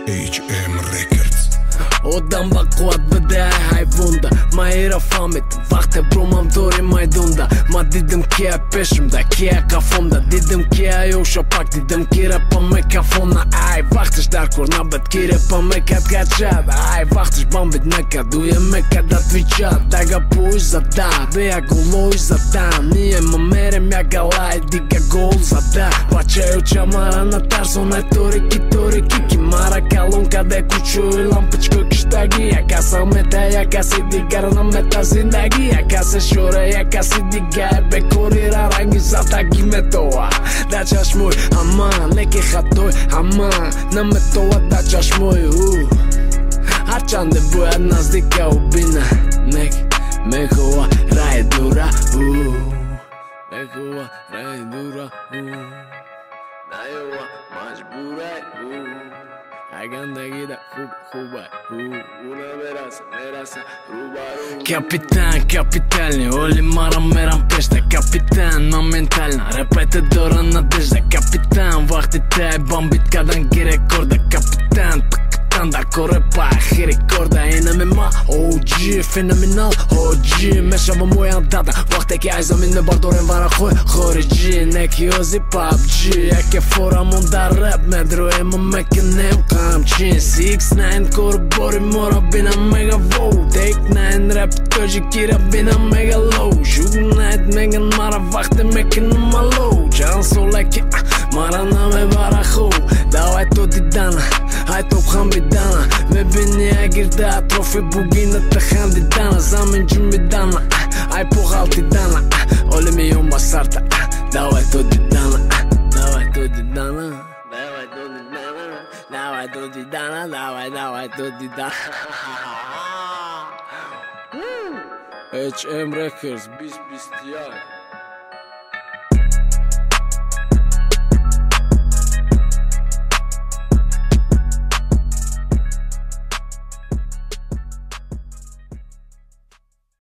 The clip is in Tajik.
HM Records. Odam vakuat vëdej hajvunda Ma hira famit, vakte bro ma mdori majdunda Ma didëm kje peshëm da kje ka fonda Didëm kje ajo shopak, didëm kire pa me ka fona Aj, vakte shtarkur na bet kire pa me ka t'ka qad Aj, vakte shbambit me ka duje me ka da t'viqat Da ga push za da, dhe ja gulloj za da Nije më mere mja ga laj, di ga gol za da Pa qeju qa mara në tarson e tori ki Mara kalon ka dhe ku quj lampë qko kështagia Ka sa meteja, ka si digar në meta zindagia Ka se shoreja, ka si digar Be kori rarangi sa tagi me toa Da qa shmuj, aman, leke khatoj, aman Në me toa da qa shmuj, A qan dhe buja nas dika u bina Nek, me koa raje dura, Me koa raje dura, Na joa majburaj, Ai ganda gida huba Una verasa ruba Kapitalni Oli mara meram peshte Kapitan ma mentalna Repete dorën në deshde Kapitan Vakti te e bambit kadan ki rekorda Kapitan Da korre pa e ricorda me ma OG, fenomenal OG Me shavë mu janë data Vakte kja i zamin me bardoren vara Khori G, ne kjo zi PUBG E ke fora mund da rap Me druje më me kënem kam qin 6ix9ine kore bori mora bina mega vow Take 9 rap të gjikira bina mega low Shuk night me ngën mara vakte me kënë malo Qanë sole kja mara na me vara khu Davaj to di dana Haj top hambi dana Me bini e girda Trofi buginë të handi dana Zamin gjumbi dana Aj po halti dana Ole mi jo mbasarta Davaj to di dana Davaj to di dana Davaj to di dana Davaj to di dana Davaj to di dana HM Records Bis tjaj